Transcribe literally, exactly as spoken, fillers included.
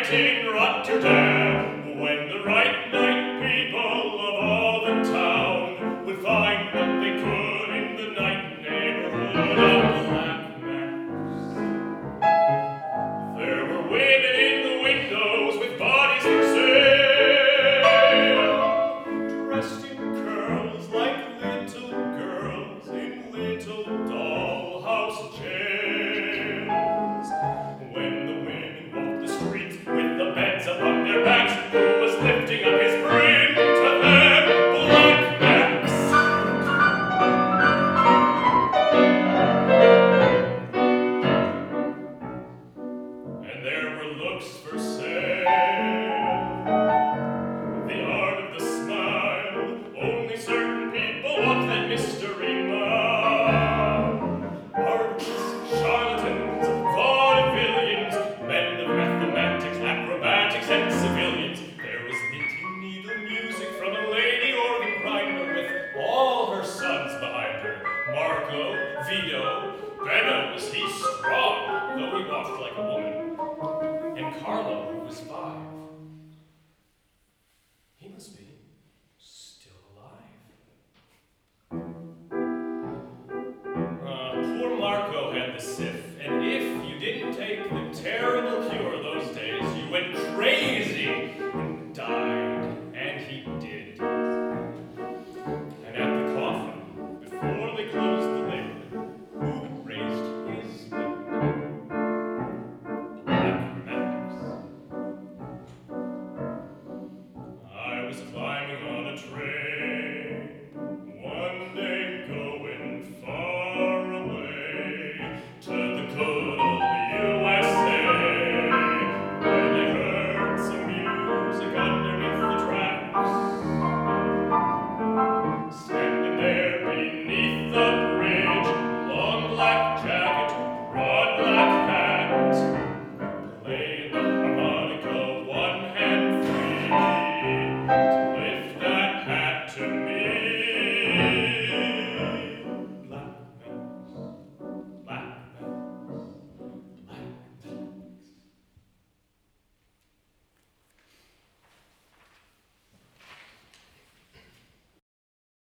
in Rotterdam, when the right night people of all the town would find what they could in the night neighborhood of Black Max. There were women in the windows with bodies for sale, dressed in curls like little girls in little dollhouse jails. When the women walked the streets with the beds upon their backs, who was lifting up his brim to them? Black Max. And there were looks for sale, the art of the smile. Only certain people walk that mystery mile. Artists, charlatans, vaudevillians, men of mathematics, acrobatics, and civilians. There was knitting needle music from a lady organ grinder with all her sons behind her. Marco, Vito, Benno, was he strong, though he walked like a woman. And Carlo, who was five, he must be still alive. Uh, poor Marco had the sniff, and if you didn't take the terrible